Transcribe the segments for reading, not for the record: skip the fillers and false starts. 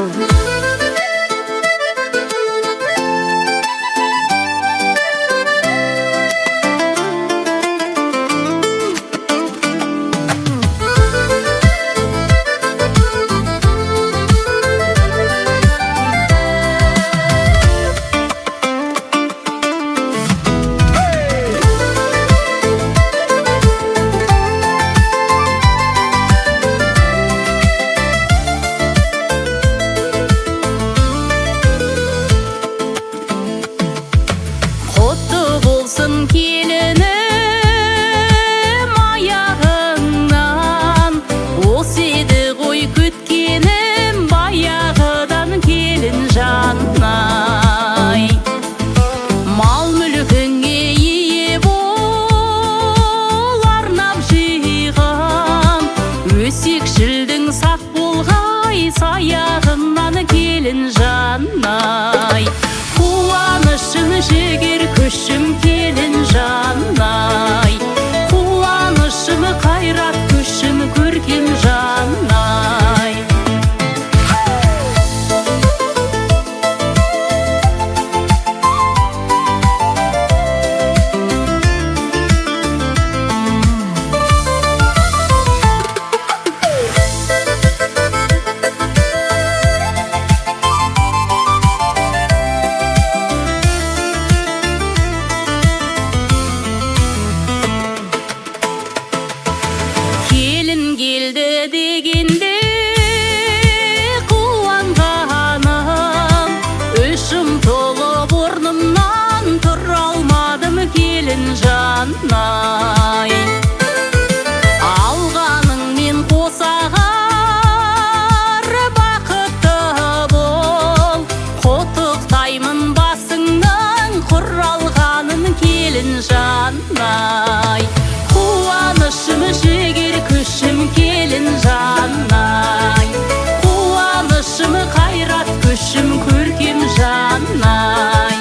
жанай, қуанышым жігер күшім келін жанай, қуанышым қайрат күшім көркем жанай. Келді дегенде қуанғаным, ішім толып орнымнан тұра алмадым келін жанай. Алғаныңмен қосағар бақытты бол, құттықтаймын басыңнан құр алғанын келін жанай. Қуанышым жігер күшім келін жанай, қуанышым қайрат күшім көркем жанай.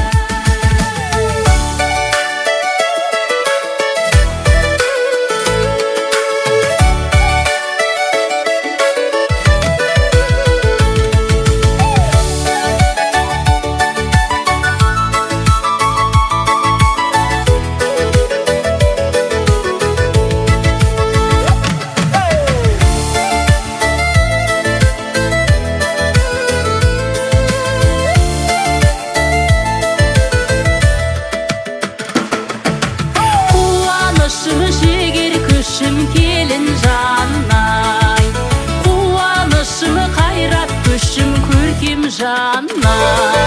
Қуанышым жігер күшім келін жанай, қуанышым қайрат күшім көркем жанай.